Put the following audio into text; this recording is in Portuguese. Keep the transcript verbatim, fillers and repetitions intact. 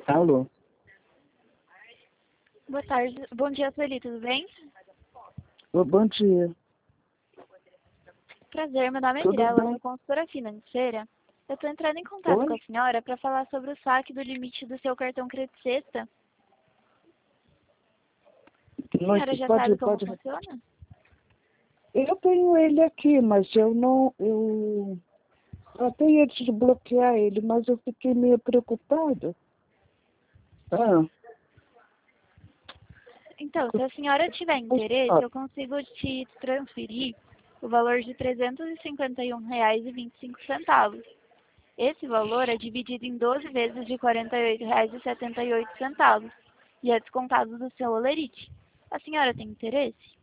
Alô? Boa tarde. Bom dia, Sueli, tudo bem? Ô, bom dia. Prazer, meu nome é Tudo Mirella, eu bem? sou consultora financeira. Eu estou entrando em contato Oi? com a senhora para falar sobre o saque do limite do seu cartão Crédito Sexta. A Mas senhora já pode, sabe como pode... funciona? Eu tenho ele aqui, mas eu não... Eu, eu tenho de desbloquear ele, mas eu fiquei meio preocupada. Ah, Então, se a senhora tiver interesse, ah, eu consigo te transferir o valor de trezentos e cinquenta e um reais e vinte e cinco centavos. Esse valor é dividido em doze vezes de quarenta e oito reais e setenta e oito centavos e é descontado do seu holerite. A senhora tem interesse?